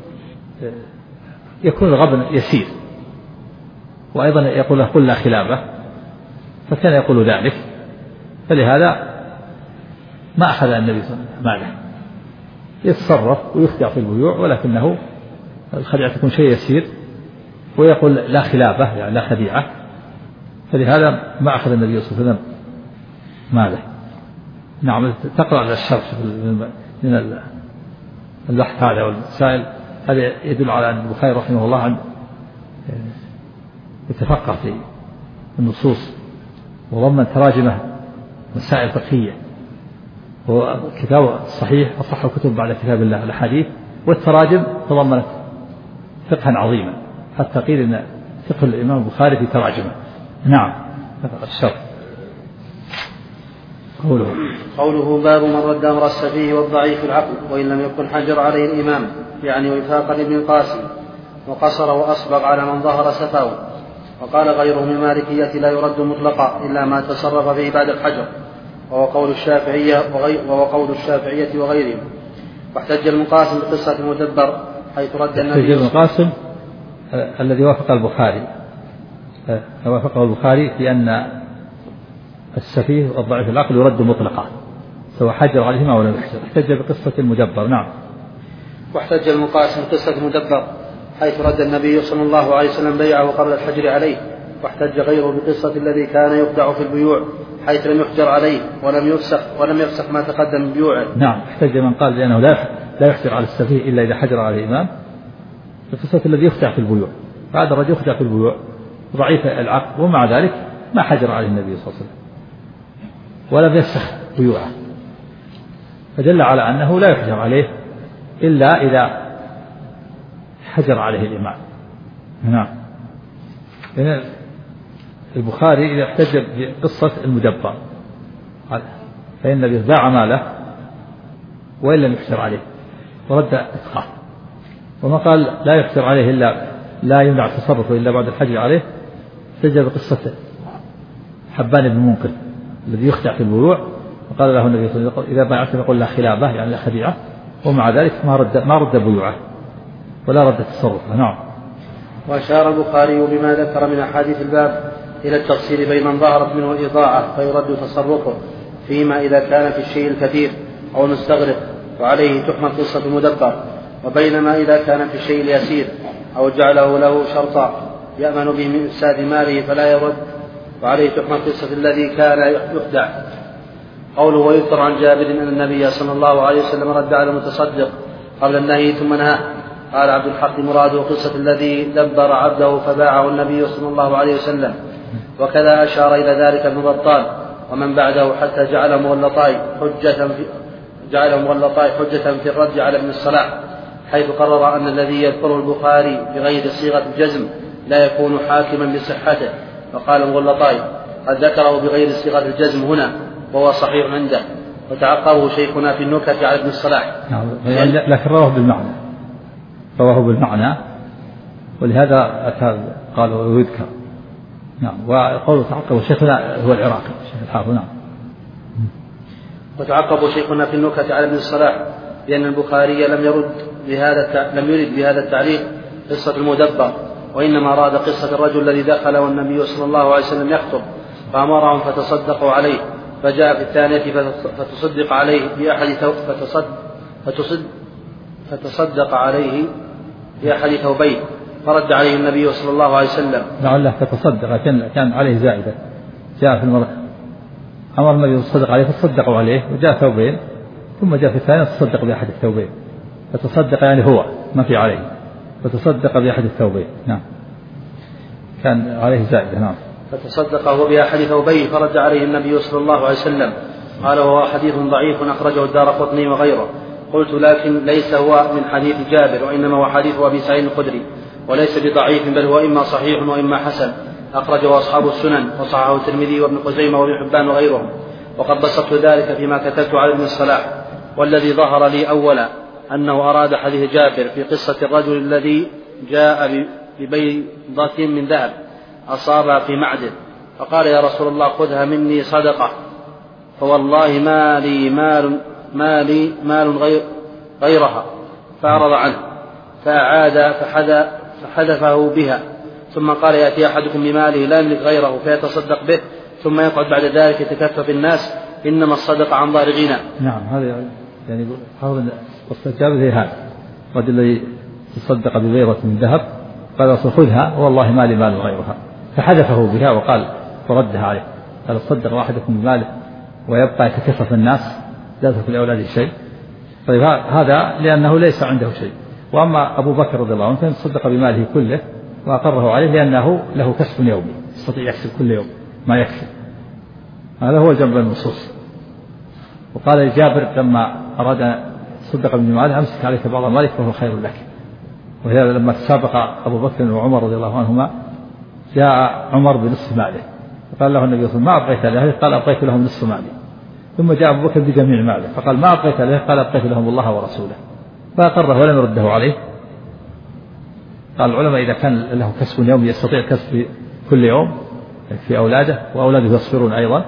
يكون الغبن يسير، وأيضا يقول له قل لا خلافه، فكان يقول ذلك، فلهذا ما أخذ النبي صلى الله عليه وسلم ماله، يتصرف ويخدع في البيوع ولكنه الخديعة تكون شيء يسير، ويقول لا خلافه يعني لا خديعة، فلهذا ما أخذ النبي صلى الله عليه وسلم ماله. نعم. تقرأ على الشرح من البحث هذا والمسائل هذا يدل على أن البخاري رحمه الله عن يتفقه في النصوص وضمن تراجمه مسائل فقهية، هو كتاب صحيح أصح الكتب بعد كتاب الله الحديث، والتراجم تضمنت فقها عظيما حتى قيل أن فقه الإمام البخاري في تراجمه. نعم. الشرح قوله قوله باب من رد أمر السفيه والضعيف العقل وإن لم يكن حجر عليه الإمام، يعني وفاقا لابن القاسم، وقصر وأصبغ على من ظهر سفاه. وقال غيره من المالكية لا يرد مطلقا إلا ما تصرف فيه بعد الحجر، وهو قول الشافعية وهو قول الشافعية وغيرهم. واحتج المقاسم بقصة المدبر حيث رد النبي. احتج المقاسم الذي وافق البخاري وافقه البخاري في أن السفيه والضعيف العقل يرد مطلقا سواء حجر عليهما ولا يحجر. احتج بقصة المدبر. نعم. واحتج المقاسم بقصة المدبر حيث رد النبي صلى الله عليه وسلم بيعه قبل الحجر عليه. واحتج غيره بقصة الذي كان يخدع في البيوع حيث لم يحجر عليه ولم يفسخ ولم يفسخ ما تقدم من بيوعه. نعم. احتج من قال بأنه لا لا يحجر على السفيه إلا إذا حجر عليه الإمام بقصة الذي يخدع في البيوع. هذا الرجل يخدع في البيوع ضعيف العقل ومع ذلك ما حجر عليه النبي صلى الله عليه وسلم ولم يفسخ بيوعه، فدل على أنه لا يحجر عليه إلا إذا حجر عليه الإمام. نعم. البخاري إذا احتج بقصة المدبر فإن النبي باع ماله وإن لم يحجر عليه ورد إتقاه، وما قال لا يحجر عليه إلا لا يمنع التصرف إلا بعد الحجر عليه احتج بقصة حبان بن منقذ الذي يخدع في البيوع، وقال له النبي صلى الله عليه وسلم إذا باعت فقل لا خلافه يعني لا خديعة، ومع ذلك ما رد ما رد بيوعه ولا رد تصرفه. نعم. وأشار البخاري بما ذكر من أحاديث الباب إلى التفصيل بين من ظهرت منه الإضاعة فيرد تصرفه فيما إذا كان في الشيء الكثير أو المستغرق وعليه تحمل قصة المدبر، وبينما إذا كان في الشيء اليسير أو جعله له شرطا يأمن به من إفساد ماله فلا يرد وعليه تحمل قصة الذي كان يخدع. قوله ويذكر عن جابر أن النبي صلى الله عليه وسلم رد على المتصدق قبل النهي ثم نهى. قال عبد الحق مراده قصة الذي دبر عبده فباعه النبي صلى الله عليه وسلم، وكذا أشار إلى ذلك ابن بطال ومن بعده حتى جعل مغلطاي حجة في جعل مغلطاي حجة في الرد على ابن الصلاح، حيث قرر أن الذي يذكره البخاري بغير صيغة الجزم لا يكون حاكما بصحته. وقال مغلطاي قد ذكره بغير صيغة الجزم هنا وهو صحيح عنده، وتعقبه شيخنا في النكت على ابن الصلاح. لكن رواه بالمعنى رواه بالمعنى ولهذا أتى قال ويذكر. نعم. وقوله تعقبه شيخنا هو العراقي شيخ الحافظ. نعم. وتعقبه شيخنا في النكت على ابن الصلاح لأن البخاري لم يرد بهذا لم يرد بهذا التعليق قصة المدبر، وإنما أراد قصة الرجل الذي دخل والنبي صلى الله عليه وسلم يخطب فأمرهم فتصدقوا عليه، فجاء في الثانية فتصدق عليه بأحد ثوب فتصد فتصد فتصدق عليه بأحد ثوبين فرد عليه النبي صلى الله عليه وسلم. لعله فتصدق كان كان عليه زائدة. جاء في المرة أمر النبي يتصدق عليه فتصدقوا عليه وجاء ثوبين ثم جاء في الثاني تصدق بأحد الثوبين. فتصدق يعني هو ما في عليه فتصدق بأحد الثوبين. نعم كان عليه زائدة. نعم فتصدق هو بأحد ثوبيه فرد عليه النبي صلى الله عليه وسلم. قال وهو حديث ضعيف أخرجه الدارقطني وغيره. قلت لكن ليس هو من حديث جابر وإنما هو حديث أبي سعيد الخدري وليس بضعيف بل هو إما صحيح وإما حسن أخرجه أصحاب السنن وصححه الترمذي وابن خزيمة وابن حبان وغيرهم. وقد بسطت ذلك فيما كتبت على ابن الصلاح. والذي ظهر لي أولا أنه أراد حديث جابر في قصة الرجل الذي جاء ببيضة من ذهب أصابها في معدن فقال يا رسول الله خذها مني صدقة فوالله ما لي مال ما لي مال غير غيرها فأعرض عنه فأعاد فحذفه بها ثم قال يأتي أحدكم بماله لا يملك غيره فيتصدق به ثم يقعد بعد ذلك يتكفف الناس إنما الصدقة عن ظهر غنى. نعم هذا يعني حاول واستجاب له هذا الرجل الذي تصدق ببيضة من ذهب قال خذها والله ما لي مال غيرها فحذفه بها وقال وردها عليه قال تصدق واحدكم بماله ويبقى يتكفف الناس لا تكن لأولاده شيء. طيب هذا لأنه ليس عنده شيء. وأما أبو بكر رضي الله عنه كان تصدق بماله كله وأقره عليه لأنه له كسب يومي يستطيع يكسب كل يوم ما يكسب. هذا هو جنب النصوص. وقال جابر لما أراد أن تصدق بماله أمسك عليك بعض مالك فهو خير لك. وهذا لما تسابق أبو بكر وعمر رضي الله عنهما جاء عمر بنصف ماله فقال له النبي صلى الله عليه وسلم ما أبقيت له قال أبقيت لهم نصف مالي. ثم جاء أبو بكر بجميع ماله فقال ما أبقيت له قال أبقيت لهم الله ورسوله فأقره ولم يرده عليه. قال العلماء إذا كان له كسب يومي يستطيع كسب كل يوم في أولاده وأولاده يصبرون أيضا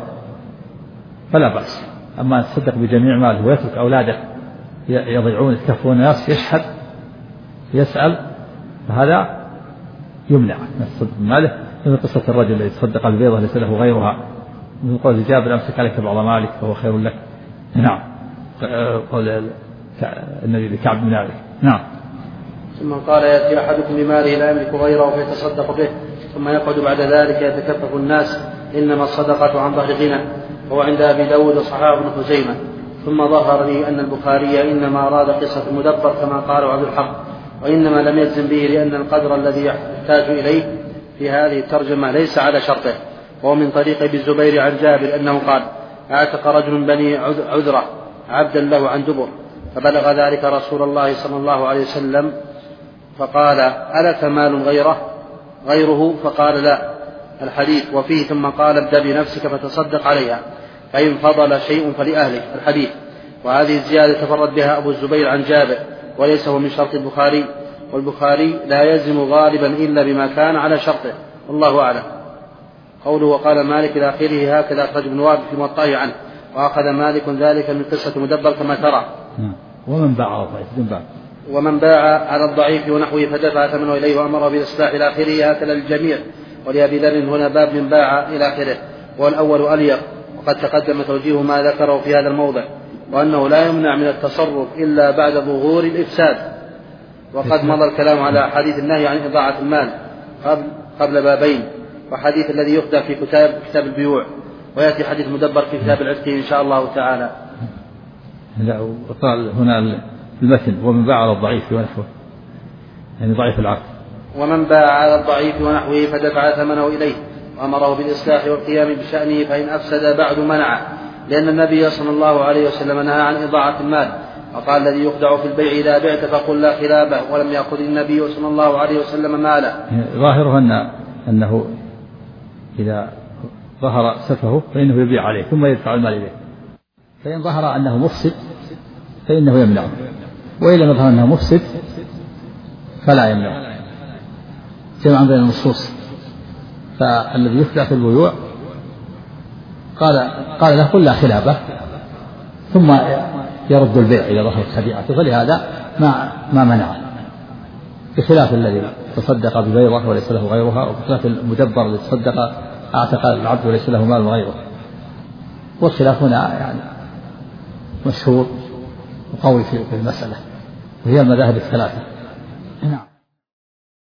فلا بأس. أما أن يتصدق بجميع ماله ويترك أولاده يضيعون يتكفون الناس يشحذ يسأل فهذا يمنع من التصدق بماله. من قصة الرجل الذي تصدق البيضة ليس له غيرها من قول جابر أمسك عليك بعض مالك فهو خير لك. نعم قول النبي لكعب بن مالك. نعم. ثم قال يأتي أحدكم بماله لا يملك غيره فيتصدق به ثم يقعد بعد ذلك يتكفف الناس إنما الصدقة عن ظهر غنى. وهو عند أبي داود وصححه ابن خزيمة. ثم ظهر لي أن البخاري إنما أراد قصة المدبر كما قال عبد الحق وإنما لم يجزم به لأن القدر الذي يحتاج إليه في هذه الترجمة ليس على شرطه. وهو من طريق ابن الزبير عن جابر أنه قال اعتق رجل من بني عذرة عبدا له عن دبر فبلغ ذلك رسول الله صلى الله عليه وسلم فقال ألك مال غيره غيره فقال لا الحديث وفيه ثم قال ابدأ بنفسك فتصدق عليها فإن فضل شيء فلأهلك الحديث. وهذه الزيادة تفرد بها أبو الزبير عن جابر وليس هو من شرط البخاري والبخاري لا يلزم غالبا إلا بما كان على شرطه والله أعلم. قوله وقال مالك إلى آخره هكذا أخرج ابن وهب في موطئه عنه وأخذ مالك ذلك من قصة مدبر كما ترى. ومن باع على الضعيف ومن باع على الضعيف ونحوه فدفع ثمنه إليه وأمره بالإصلاح إلى آخره هكذا للجميع. ولأبي ذر هنا باب من باع إلى آخره والأول أليق. وقد تقدم توجيه ما ذكره في هذا الموضع وأنه لا يمنع من التصرف إلا بعد ظهور الإفساد. وقد مضى الكلام على حديث النهي عن إضاعة المال قبل, قبل بابين وحديث الذي يخدع في كتاب, كتاب البيوع ويأتي حديث مدبر في كتاب العتق إن شاء الله تعالى. لا وقال هنا المثل ومن باع على الضعيف ونحوه يعني ضعيف العقل. ومن باع على الضعيف ونحوه فدفع ثمنه إليه وأمره بالإصلاح والقيام بشأنه فإن أفسد بعد منعه لأن النبي صلى الله عليه وسلم نهى عن إضاعة المال وقال الذي يخدع في البيع إذا بعت فقل لا خلابه ولم يأخذ النبي صلى الله عليه وسلم ماله. ظاهره أن أنه إذا ظهر سفهه فإنه يبيع عليه ثم يدفع المال إليه. فإن ظهر أنه مفسد فإنه يمنعه وإن لم يظهر أنه مفسد فلا يمنعه جمعا بين النصوص. فالذي يخدع في البيوع قال قال له قل لا خلابه ثم يرد البيع إذا ظهرت خديعته فلهذا ما ما منعه بخلاف الذي تصدق ببيضة وليس له غيرها وبخلاف المدبر الذي تصدق اعتق العبد وليس له مال غيره. والخلاف هنا يعني مشهور وقوي في المسألة وهي المذاهب الثلاثة. نعم.